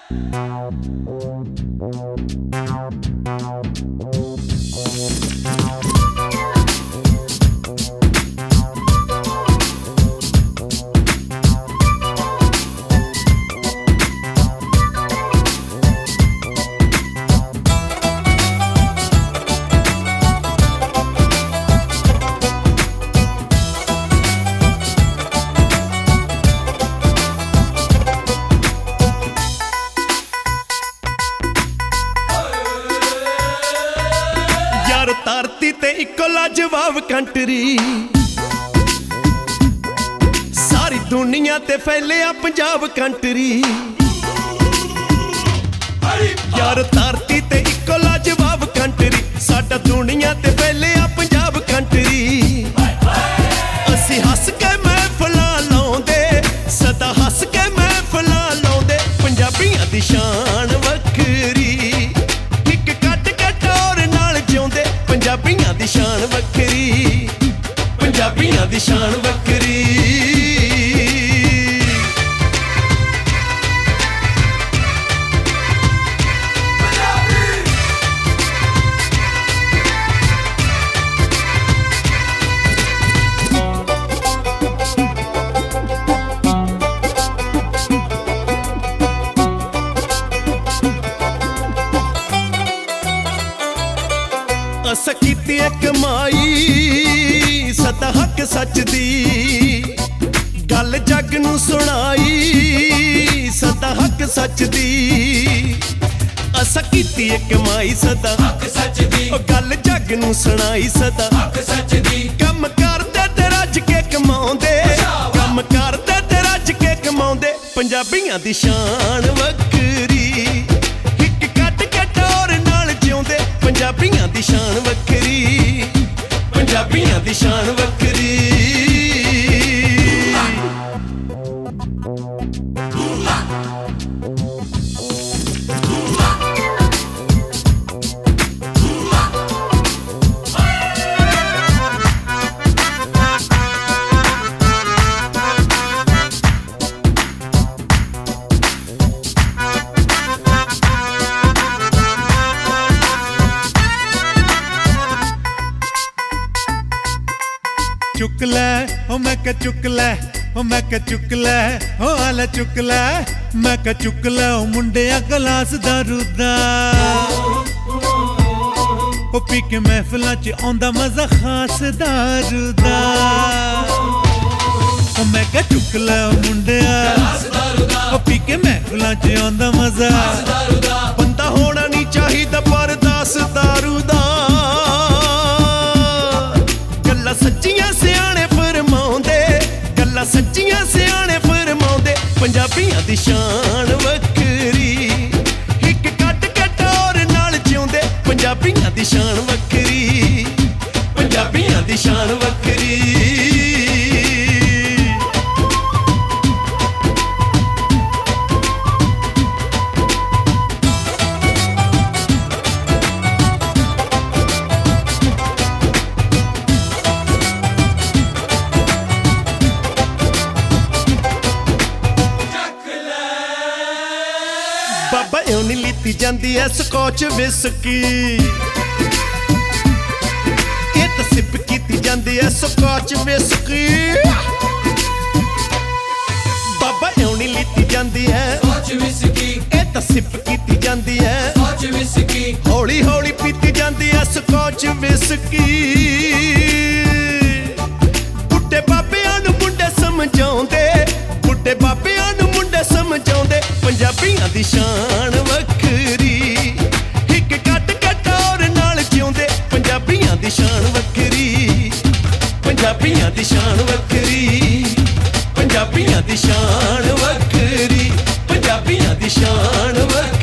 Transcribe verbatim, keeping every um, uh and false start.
ਧਰਤੀ ਤੇ ਇੱਕੋ ਲਾਜਵਾਬ ਕੰਟਰੀ, ਸਾਰੀ ਦੁਨੀਆ ਤੇ ਫੈਲਿਆ ਪੰਜਾਬ ਕੰਟਰੀ। ਯਾਰ ਧਰਤੀ ਤੇ ਇੱਕੋ ਲਾਜਵਾਬ ਕੰਟਰੀ, ਸਾਡਾ ਦੁਨੀਆ ਤੇ ਫੈਲਿਆ ਪੰਜਾਬ ਕੰਟਰੀ। ਅਸੀਂ ਹੱਸ ਕੇ ਮਹਿਫਲਾਂ ਲਾਉਂਦੇ, ਸਦਾ ਹੱਸ ਕੇ ਮਹਿਫਲਾਂ ਲਾਉਂਦੇ, ਪੰਜਾਬੀਆਂ ਦੀ ਸ਼ਾਨ ਵੱਖਰੀ। ਪੰਜਾਬੀਆਂ ਦੀ ਸ਼ਾਨ ਵੱਖਰੀ, ਪੰਜਾਬੀਆਂ ਦੀ ਸ਼ਾਨ ਵੱਖਰੀ। ਅਸਾਂ ਕੀਤੀ ਕਮਾਈ ਸਦਾ ਹੱਕ ਸੱਚ ਦੀ, ਗੱਲ ਜੱਗ ਨੂੰ ਸੁਣਾਈ ਸਦਾ ਹੱਕ ਸੱਚ ਦੀ। ਅਸਾਂ ਕੀਤੀ ਕਮਾਈ ਸਦਾ ਹੱਕ ਸੱਚ ਦੀ, ਗੱਲ ਜੱਗ ਨੂੰ ਸੁਣਾਈ ਸਦਾ ਹੱਕ ਸੱਚ ਦੀ। ਕੰਮ ਕਰਦੇ ਤੇ ਰੱਜ ਕੇ ਕਮਾਉਂਦੇ, ਕੰਮ ਕਰਦੇ ਤੇ ਰੱਜ ਕੇ ਕਮਾਉਂਦੇ, ਪੰਜਾਬੀਆਂ ਦੀ ਸ਼ਾਨ ਵੱਖਰੀ। ਹਿੱਕ ਕੱਟ ਕੇ ਟੋਰ ਨਾਲ ਜਿਉਂਦੇ, ਪੰਜਾਬੀਆਂ ਦੀ ਸ਼ਾਨ ਵੱਖਰੀ, ਪੰਜਾਬੀਆਂ ਦੀ ਸ਼ਾਨ ਵੱਖਰੀ। चुक लै ओ मैं क्या चुक लै ओ मैं क्या चुक लै ओ आला चुक लै मैं क्या चुक लै ओ मुंडिया गलास दारू दा ओ पी के महफिलां च आंदा मजा खास दारू दा ओ मैं क्या चुक लै ओ मुंडिया गलास दारू दा ओ पी के महफिलां च आंदा मजा दारू दा। बंदा होना नहीं चाहिदा पर दास दारू दा, गल्लां सच्चियां सियाणे फरमाउंदे, गल्लां सच्चियां सियाणे फरमाउंदे, ਪੰਜਾਬੀਆਂ ਦੀ ਸ਼ਾਨ ਵੱਖਰੀ। ਹਿੱਕ ਕੱਟ ਕੇ ਟੋਰ ਨਾਲ ਜਿਉਂਦੇ, ਪੰਜਾਬੀਆਂ ਦੀ ਸ਼ਾਨ ਵੱਖਰੀ, ਪੰਜਾਬੀਆਂ ਦੀ ਸ਼ਾਨ ਵੱਖਰੀ। ਬਾਬਾ ਇਉਂ ਨੀ ਲੀਤੀ ਜਾਂਦੀ ਐ ਸਕੌਚ ਵਿਸਕੀ, ਇਹ ਤਾਂ ਸਿਪ ਕੀਤੀ ਜਾਂਦੀ ਐ ਸਕੌਚ ਵਿਸਕੀ। ਬਾਬਾ ਇਉਂ ਨੀ ਲੀਤੀ ਜਾਂਦੀ ਐ ਸਕੌਚ ਵਿਸਕੀ, ਇਹ ਤਾਂ ਸਿਪ ਕੀਤੀ ਜਾਂਦੀ ਐ ਸਕੌਚ ਵਿਸਕੀ। ਹੌਲੀ ਹੌਲੀ ਪੀਤੀ ਜਾਂਦੀ ਐ ਸਕੌਚ ਵਿਸਕੀ। ਬੁੱਢੇ ਬਾਬਿਆਂ ਨੂੰ ਮੁੰਡੇ ਸਮਝਾਉਂਦੇ, ਬੁੱਢੇ ਬਾਬਿਆਂ ਨੂੰ ਮੁੰਡੇ ਸਮਝਾਉਂਦੇ, ਪੰਜਾਬੀਆਂ ਦੀ ਸ਼ਾਨ ਵੱਖਰੀ। ਹਿੱਕ ਕੱਟ ਕੇ ਟੋਰ ਨਾਲ ਜਿਉਂਦੇ, ਪੰਜਾਬੀਆਂ ਦੀ ਸ਼ਾਨ ਵੱਖਰੀ, ਪੰਜਾਬੀਆਂ ਦੀ ਸ਼ਾਨ ਵੱਖਰੀ, ਪੰਜਾਬੀਆਂ ਦੀ ਸ਼ਾਨ ਵੱਖਰੀ, ਪੰਜਾਬੀਆਂ ਦੀ ਸ਼ਾਨ ਵੱਖਰੀ।